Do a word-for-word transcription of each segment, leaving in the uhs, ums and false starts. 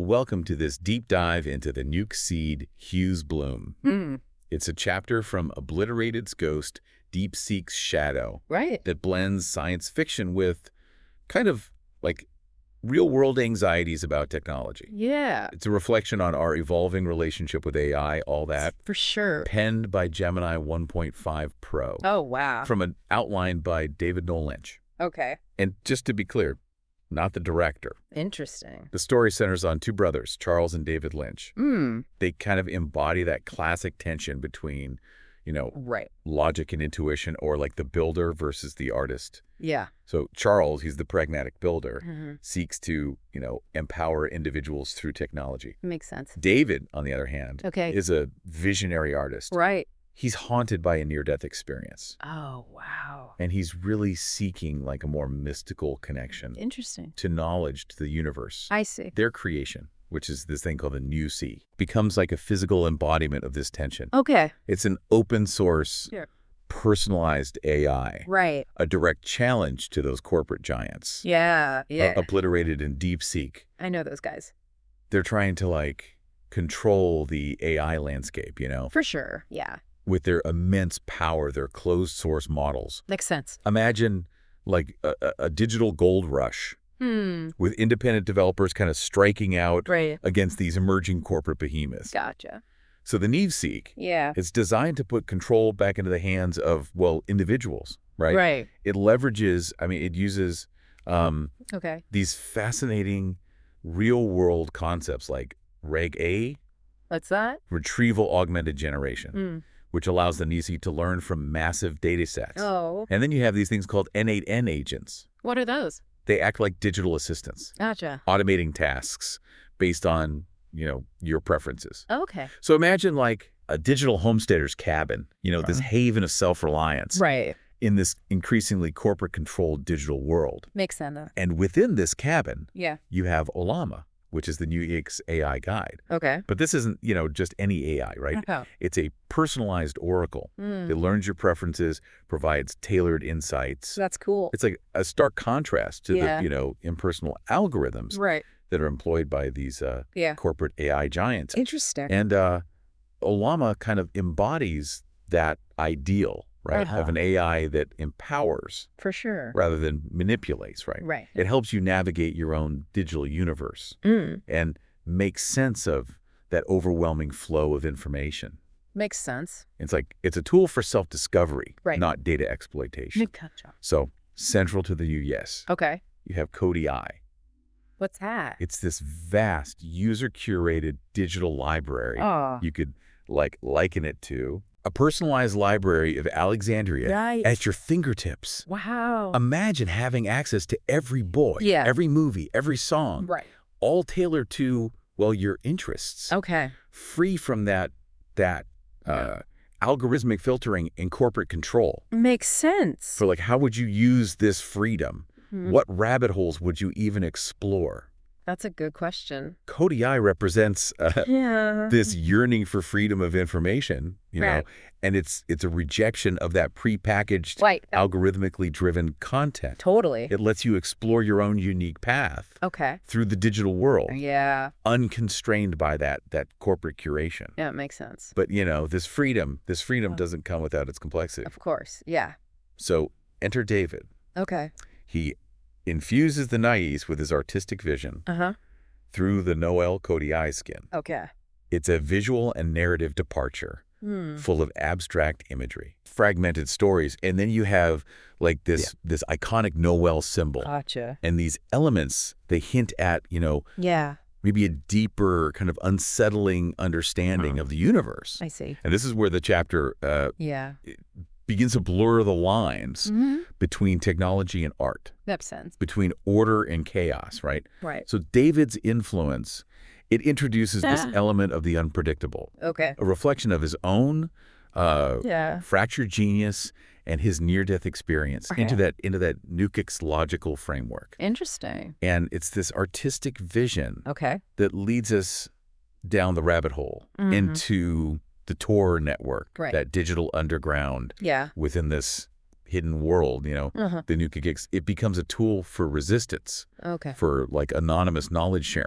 Welcome to this deep dive into the nuke seed Hughes Bloom. Mm, It's a chapter from Obliterated's Ghost, DeepSeek's Shadow, right. that blends science fiction with kind of like real-world anxieties about technology. Yeah, It's a reflection on our evolving relationship with A I, all that, for sure. penned by Gemini one point five Pro, Oh, wow. from an outline by David Noel Lynch. Okay. And just to be clear, not the director. Interesting. The story centers on two brothers, Charles and David Lynch. Mm, They kind of embody that classic tension between, you know, right. logic and intuition, or like the builder versus the artist. Yeah. So Charles, he's the pragmatic builder, hmm seeks to, you know, empower individuals through technology. Makes sense. David, on the other hand, Okay. is a visionary artist. Right. He's haunted by a near-death experience, Oh, wow. and he's really seeking like a more mystical connection Interesting. to knowledge, to the universe. I see. Their creation, which is this thing called the New Sea, becomes like a physical embodiment of this tension. Okay. It's an open source, Sure. personalized A I, Right. a direct challenge to those corporate giants. Yeah. Yeah. Uh, Obliterated in DeepSeek. I know those guys. They're trying to like control the A I landscape, you know, For sure. Yeah. with their immense power, their closed source models. Makes sense. Imagine like a, a- a digital gold rush Hmm. with independent developers kind of striking out Right. against these emerging corporate behemoths. Gotcha. So the NeveSeek, Yeah. it's designed to put control back into the hands of, well, individuals, right? Right. It leverages, I mean, it uses um, Okay. these fascinating real-world concepts like Reg A, What's that? retrieval augmented generation, Mm. which allows the NeveSeek to learn from massive data sets. Oh. And then you have these things called N eight N agents. What are those? They act like digital assistants, Gotcha. automating tasks based on, you know, your preferences. Okay. So imagine like a digital homesteader's cabin, you know, this haven of self-reliance Right. in this increasingly corporate-controlled digital world. Makes sense. And within this cabin, Yeah. you have Olama, which is the New X A I guide. Okay. But this isn't, you know, just any A I, right? Okay. It's a personalized oracle. Mm. It learns your preferences, provides tailored insights. That's cool. It's like a stark contrast to Yeah. the, you know, impersonal algorithms Right. that are employed by these uh, Yeah. corporate A I giants. Interesting. And uh, Olama kind of embodies that ideal, right, Uh-huh. of an A I that empowers For sure. rather than manipulates, right? Right. It helps you navigate your own digital universe Mm. and make sense of that overwhelming flow of information. Makes sense. It's like it's a tool for self-discovery, Right. not data exploitation. Gotcha. So central to the U yes, Okay. you have Cody I. What's that? It's this vast user-curated digital library. Oh. You could like liken it to a personalized library of Alexandria Right. at your fingertips. Wow. Imagine having access to every boy, Yeah. every movie, every song, right. all tailored to, well, your interests, Okay. free from that that uh, algorithmic filtering and corporate control. Makes sense. For like, how would you use this freedom? Hmm. What rabbit holes would you even explore? That's a good question. Cody I represents uh, Yeah. this yearning for freedom of information, you know, Right. and it's it's a rejection of that prepackaged, Right. algorithmically driven content. Totally. It lets you explore your own unique path Okay. through the digital world, Yeah. unconstrained by that that corporate curation. Yeah, it makes sense. But you know, this freedom, this freedom Yeah. doesn't come without its complexity. Of course. Yeah. So enter David. Okay. He infuses the Naives with his artistic vision Uh-huh. through the Noel Cody I skin. Okay. It's a visual and narrative departure, Hmm. full of abstract imagery, fragmented stories, and then you have like this this iconic Noel symbol. Gotcha. And these elements, they hint at, you know, Yeah. maybe a deeper kind of unsettling understanding of the universe. I see. And this is where the chapter uh, Yeah. begins to blur the lines Mm-hmm. between technology and art, Makes sense. between order and chaos, right? Right. So David's influence, it introduces this Ah. element of the unpredictable, Okay. a reflection of his own uh, Yeah. fractured genius and his near-death experience Okay. into that into that Nukix logical framework. Interesting. And it's this artistic vision Okay. that leads us down the rabbit hole Mhm. into the Tor network, Right. that digital underground Yeah. within this hidden world, you know, Uh-huh. the Nukix. It becomes a tool for resistance, Okay. for like anonymous knowledge sharing.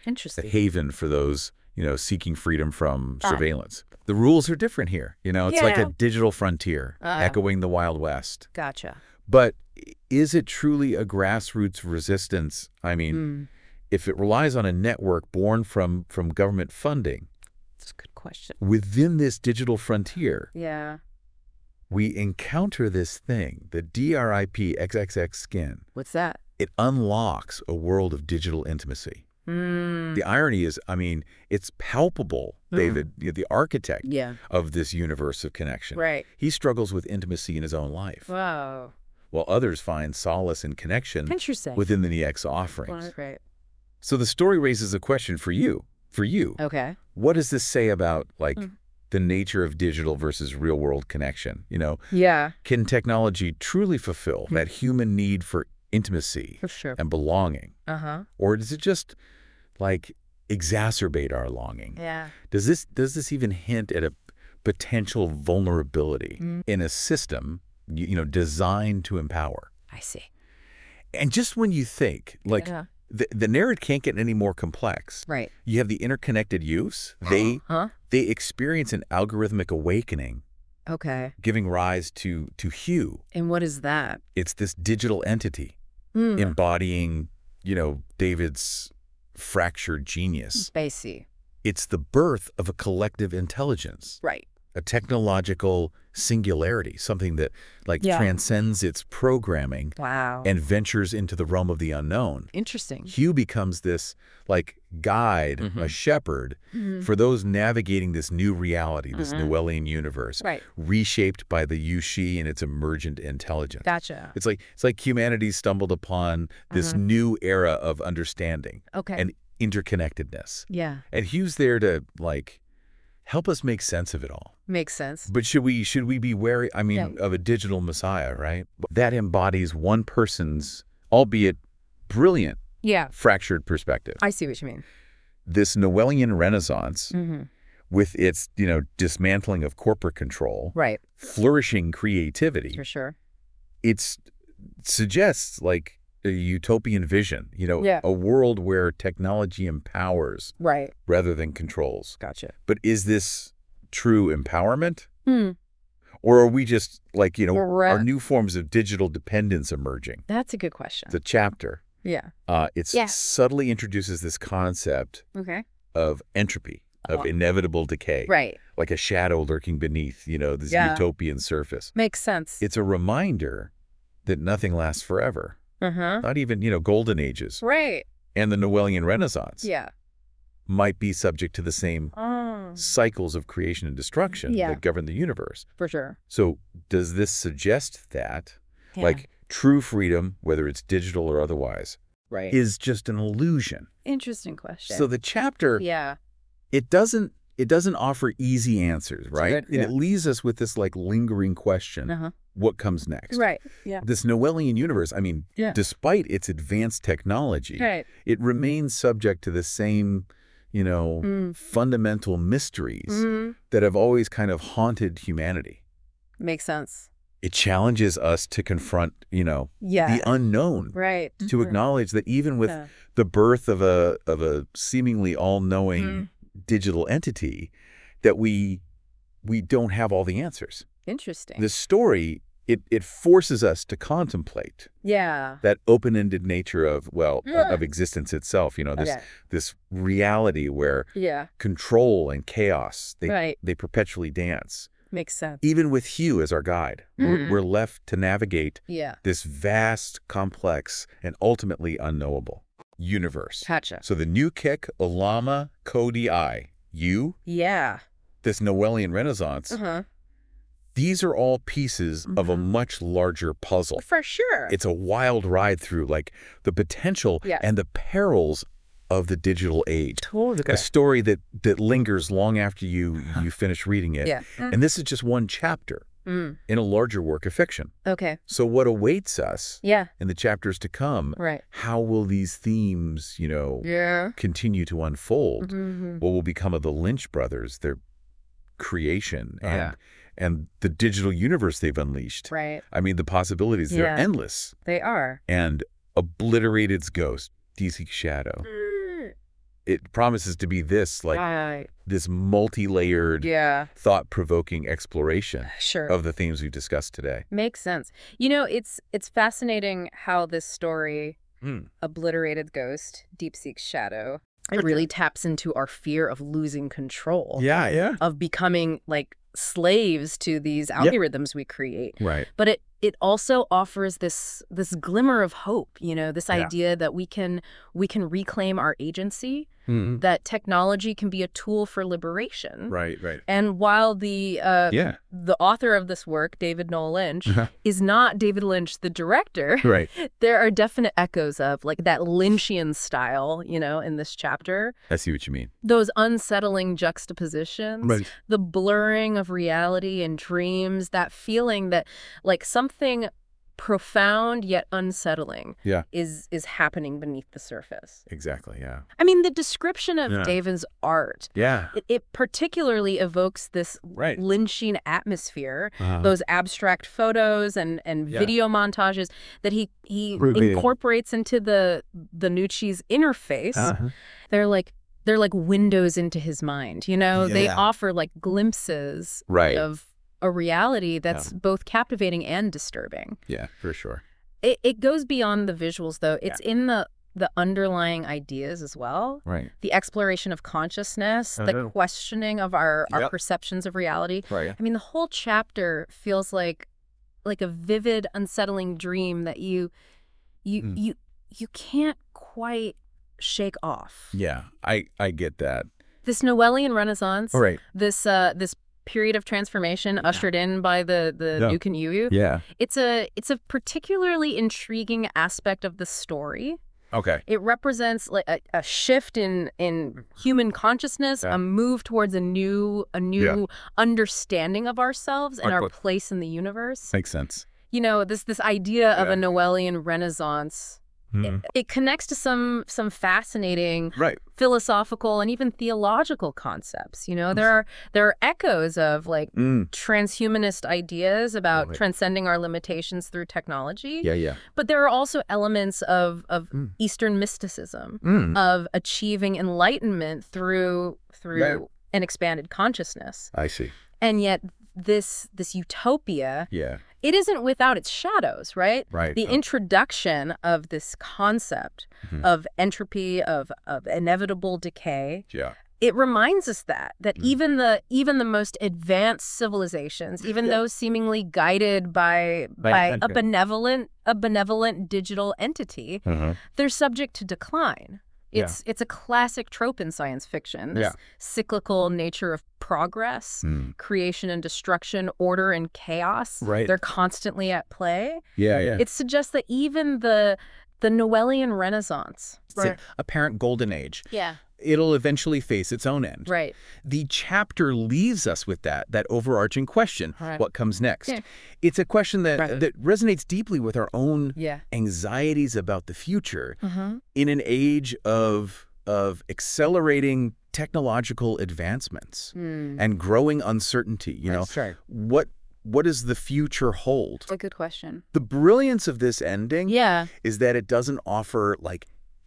a Interesting. haven for those, you know, seeking freedom from Right. surveillance. The rules are different here. You know, it's like Yeah. a digital frontier Uh, echoing the Wild West. Gotcha. But i- is it truly a grassroots resistance? I mean, Mm, if it relies on a network born from, from government funding, that's a good question. within this digital frontier, Yeah. we encounter this thing, the D R I P X X X skin. What's that? It unlocks a world of digital intimacy. Mm. The irony is, I mean, it's palpable, Mm. David, you know, the architect Yeah. of this universe of connection. Right. He struggles with intimacy in his own life, Wow. while others find solace and connection Interesting. within the N E X offerings. Right. So the story raises a question for you. For you, Okay. what does this say about, like, Mm. the nature of digital versus real-world connection? You know, Yeah. can technology truly fulfill that human need for intimacy For sure. and belonging? Uh-huh. Or does it just, like, exacerbate our longing? Yeah. Does this does this even hint at a potential vulnerability Mm. in a system, you, you know, designed to empower? I see. And just when you think, like, Yeah. the, the narrative can't get any more complex. Right. You have the interconnected youths. They Huh? they experience an algorithmic awakening, Okay. giving rise to to Hue. And what is that? It's this digital entity Mm. embodying, you know, David's fractured genius. I see. It's the birth of a collective intelligence, Right. a technological singularity, something that, like, Yeah. transcends its programming Wow. and ventures into the realm of the unknown. Interesting. Hugh becomes this, like, guide, a Mhm. shepherd, Mhm. for those navigating this new reality, this Mhm. Newellian universe, Right. reshaped by the Yushi and its emergent intelligence. Gotcha. It's like it's like humanity stumbled upon this Mhm. new era of understanding Okay. and interconnectedness. Yeah. And Hugh's there to, like, help us make sense of it all. Makes sense. But should we should we be wary, I mean, Yeah. of a digital messiah, right? That embodies one person's, albeit brilliant, Yeah. fractured perspective. I see what you mean. This Newellian Renaissance, Mm-hmm. with its, you know, dismantling of corporate control, Right. flourishing creativity, For sure. it's suggests, like, a utopian vision, you know, Yeah. a world where technology empowers Right. rather than controls. Gotcha. But is this true empowerment? Hmm. Or are we just, like, you know, Right. are new forms of digital dependence emerging? That's a good question. The chapter, Yeah. uh, it Yeah. subtly introduces this concept Okay. of entropy, of Oh. inevitable decay, Right. like a shadow lurking beneath, you know, this Yeah. utopian surface. Makes sense. It's a reminder that nothing lasts forever, Uh-huh. not even, you know, golden ages. Right. And the Newellian Renaissance Yeah. might be subject to the same Oh. cycles of creation and destruction Yeah. that govern the universe. For sure. So does this suggest that, Yeah. like, true freedom, whether it's digital or otherwise, Right. is just an illusion? Interesting question. So the chapter, Yeah. it doesn't it doesn't offer easy answers, right? good- And yeah. it leaves us with this, like, lingering question: Uh-huh. what comes next? Right. Yeah. This Newellian universe, I mean, Yeah. despite its advanced technology, Right. it remains subject to the same, you know, Mm. fundamental mysteries Mm. that have always kind of haunted humanity. Makes sense. It challenges us to confront, you know, Yeah. the unknown, Right. to acknowledge that even with Yeah. the birth of a of a seemingly all-knowing Mm. digital entity, that we we don't have all the answers. Interesting. The story, it it forces us to contemplate Yeah. that open-ended nature of, well, Yeah. of existence itself, you know, this Okay. this reality where Yeah. control and chaos, they Right. they perpetually dance. Makes sense. Even with Hugh as our guide, we're, Mhm. we're left to navigate Yeah. this vast, complex, and ultimately unknowable universe. Gotcha. So the new kick, Olama Cody I, you, Yeah. this Newellian Renaissance, Uh-huh. these are all pieces of a Mhm. much larger puzzle. For sure. It's a wild ride through, like, the potential Yeah. and the perils of the digital age. totally. A story that that lingers long after you you finish reading it. Yeah. And this is just one chapter Mm. in a larger work of fiction. Okay. So what awaits us Yeah. in the chapters to come? Right. How will these themes, you know, Yeah. continue to unfold? Mm-hmm. What will become of the Lynch brothers, their creation, and Yeah. and the digital universe they've unleashed? Right. I mean, the possibilities, they're Yeah. endless. They are. And obliterated's ghost, D C Shadow. Mm. it promises to be this, like, Right. this multi-layered, Yeah. thought-provoking exploration Sure. of the themes we've discussed today. Makes sense. You know, it's it's fascinating how this story, Mm. Obliterated Ghost, Deep-Seek's Shadow, it really taps into our fear of losing control. Yeah, yeah. Of becoming, like, slaves to these algorithms we create. Right. But it it also offers this this glimmer of hope, you know, this Yeah. idea that we can we can reclaim our agency, Mm-hmm. that technology can be a tool for liberation. Right, right. And while the uh, Yeah. the author of this work, David Noel Lynch, Uh-huh. is not David Lynch, the director, Right. there are definite echoes of like that Lynchian style, you know, in this chapter. I see what you mean. Those unsettling juxtapositions, Right. the blurring of reality and dreams, that feeling that like something profound yet unsettling Yeah. is is happening beneath the surface. Exactly, yeah. I mean, the description of Yeah. David's art, Yeah. it, it particularly evokes this Right. Lynchian atmosphere, Uh-huh. those abstract photos and, and Yeah. video montages that he, he Really. incorporates into the the Nucci's interface. Uh-huh. They're like they're like windows into his mind, you know? They Yeah. offer like glimpses Right. of a reality that's both captivating and disturbing. Yeah, for sure. It, it goes beyond the visuals, though. It's in the the underlying ideas as well. Right. The exploration of consciousness, the Uh-huh. questioning of our, our Yep. perceptions of reality. Right. I mean, the whole chapter feels like like a vivid, unsettling dream that you you Mm. you you can't quite shake off. Yeah, I I get that. This Noelian Renaissance, All right. this uh this period of transformation ushered in by the the Yeah. Nuke and Yuyu. Yeah. It's a it's a particularly intriguing aspect of the story. Okay. It represents like a, a shift in in human consciousness, Yeah. a move towards a new a new understanding of ourselves and Right, our but- place in the universe. Makes sense. You know, this this idea of Yeah. a Noelian Renaissance. Mhm. It connects to some some fascinating Right. philosophical and even theological concepts. You know, there are there are echoes of like Mm. transhumanist ideas about Right. transcending our limitations through technology. Yeah, yeah. But there are also elements of, of Mm. Eastern mysticism, Mm. of achieving enlightenment through through Right. an expanded consciousness. I see. And yet this this utopia, Yeah. it isn't without its shadows, right? Right. The Oh. introduction of this concept Mhm. of entropy, of, of inevitable decay, Yeah. it reminds us that that Mm. even the even the most advanced civilizations, even Yeah. those seemingly guided by By by a entropy. benevolent a benevolent digital entity, Uh-huh. they're subject to decline. Yeah. It's it's a classic trope in science fiction. This Yeah. cyclical nature of progress, Mm. creation and destruction, order and chaos. Right. They're constantly at play. Yeah, yeah. It suggests that even the the Noelian Renaissance. It's a apparent golden age. Yeah. It'll eventually face its own end. Right. The chapter leaves us with that, that overarching question, Right. what comes next? Yeah. It's a question that, Right. that resonates deeply with our own Yeah. anxieties about the future Mm-hmm. in an age of, of accelerating technological advancements Mm. and growing uncertainty. You know, That's right. what, what does the future hold? That's a good question. The brilliance of this ending Yeah. is that it doesn't offer, like,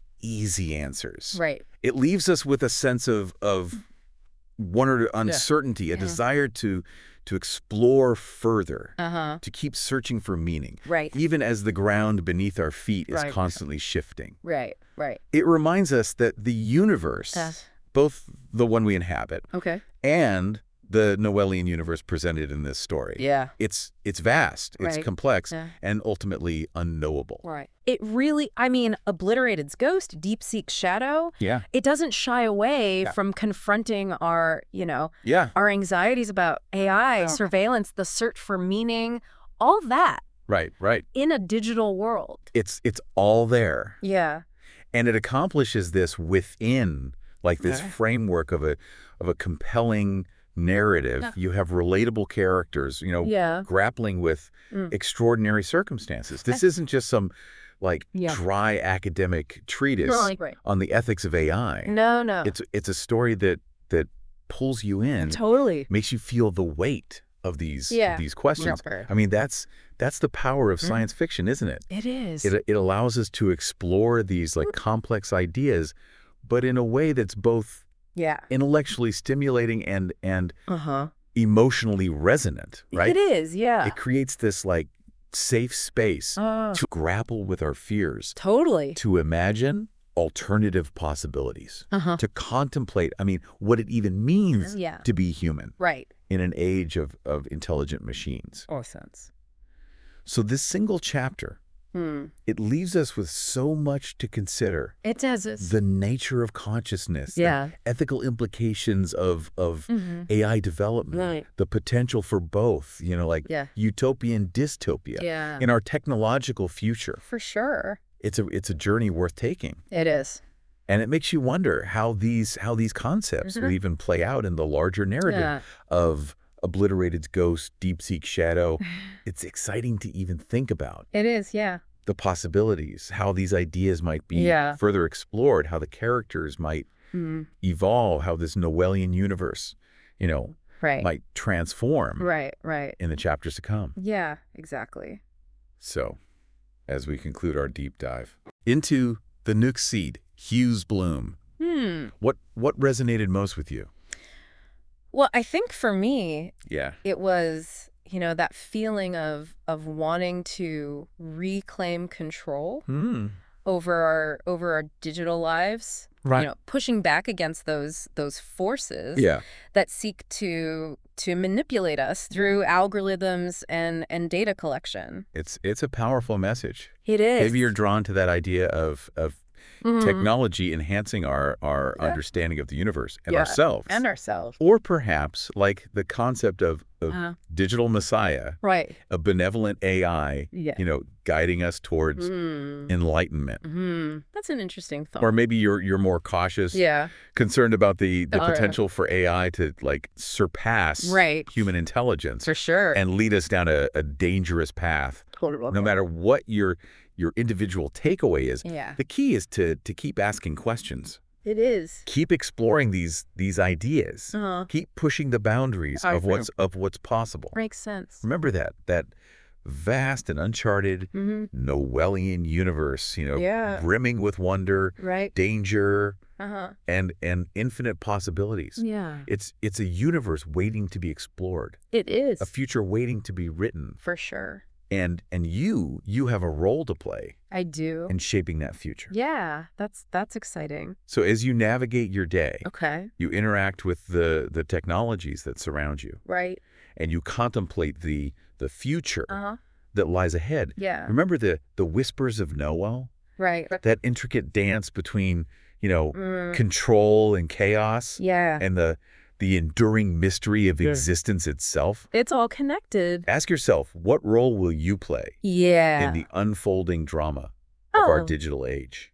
easy answers. Right. It leaves us with a sense of of wonder, uncertainty, a Yeah. desire to to explore further, Uh-huh. to keep searching for meaning, Right. even as the ground beneath our feet is Right. constantly shifting. Right. Right. It reminds us that the universe, Yes. both the one we inhabit Okay. and the Noelian universe presented in this story, Yeah. it's it's vast, it's Right. complex, Yeah. and ultimately unknowable. Right. It really, I mean, Obliterated's Ghost, Deep-Seek's Shadow, Yeah, it doesn't shy away Yeah. from confronting our, you know, yeah, our anxieties about A I, Yeah. surveillance, the search for meaning, all that right, right. in a digital world. It's it's all there. Yeah. And it accomplishes this within, like, this Okay. framework of a of a compelling narrative. Yeah. You have relatable characters, you know, Yeah. grappling with Mm. extraordinary circumstances. This isn't just some, like, Yeah. dry academic treatise Right. Right. on the ethics of A I. No, no. It's it's a story that that pulls you in, Totally. makes you feel the weight of these Yeah. of these questions. Right. I mean, that's that's the power of Mm. science fiction, isn't it? It is. It, it allows us to explore these, like, complex ideas but in a way that's both Yeah. intellectually stimulating and and Uh-huh. emotionally resonant, right? It is, yeah. It creates this like safe space Uh, to grapple with our fears, totally. to imagine alternative possibilities, Uh-huh. to contemplate, I mean, what it even means Yeah. to be human Right. in an age of, of intelligent machines. Or sense. So this single chapter, Hmm. it leaves us with so much to consider. It does. It's, The nature of consciousness, the Yeah. ethical implications of, of Mhm. A I development, Right. the potential for both, you know, like Yeah. utopian dystopia Yeah. in our technological future. For sure. It's a, it's a journey worth taking. It is. And it makes you wonder how these, how these concepts will Mhm. even play out in the larger narrative Yeah. of obliterated ghost, deep-seek shadow. It's exciting to even think about It is, yeah. the possibilities, how these ideas might be Yeah. further explored, how the characters might Mm. evolve, how this Noelian universe, you know, Right. might transform Right, right. in the chapters to come. Yeah, exactly. So, as we conclude our deep dive into the Nuuk Seed, Hughes Bloom, Hmm. what what resonated most with you? Well, I think for me, Yeah. it was, you know, that feeling of of wanting to reclaim control Hmm. over our over our digital lives. Right. You know, pushing back against those those forces Yeah. that seek to to manipulate us through algorithms and and data collection. It's it's a powerful message. It is. Maybe you're drawn to that idea of of Mhm. technology enhancing our our Yeah. understanding of the universe and Yeah. ourselves. And ourselves. Or perhaps like the concept of, of Uh-huh. digital messiah, Right. a benevolent A I, Yeah. you know, guiding us towards Mm. enlightenment. Hmm. That's an interesting thought. Or maybe you're you're more cautious, yeah. concerned about the, the All right. potential for A I to like surpass Right. human intelligence For sure. and lead us down a, a dangerous path. No matter what your your individual takeaway is, Yeah. the key is to to keep asking questions. It is. Keep exploring these these ideas. Uh-huh. Keep pushing the boundaries I of what's of what's possible. Makes sense. Remember that that vast and uncharted Mm-hmm. Noelian universe, you know, Yeah. brimming with wonder, Right. danger, Uh-huh. and and infinite possibilities. Yeah. It's it's a universe waiting to be explored, It is. a future waiting to be written. For sure. And and you you have a role to play I do. in shaping that future. Yeah. That's that's exciting. So as you navigate your day, Okay. you interact with the the technologies that surround you, Right. and you contemplate the the future Uh-huh. that lies ahead. Yeah. Remember the the whispers of Noel? Right. That intricate dance between, you know, Mm. control and chaos, Yeah. and the the enduring mystery of Yeah. existence itself. It's all connected. Ask yourself, what role will you play Yeah. in the unfolding drama of our Oh. digital age?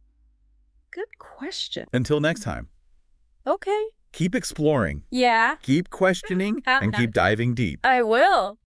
Good question. Until next time, Okay. keep exploring, Yeah. keep questioning, and keep diving deep. I will.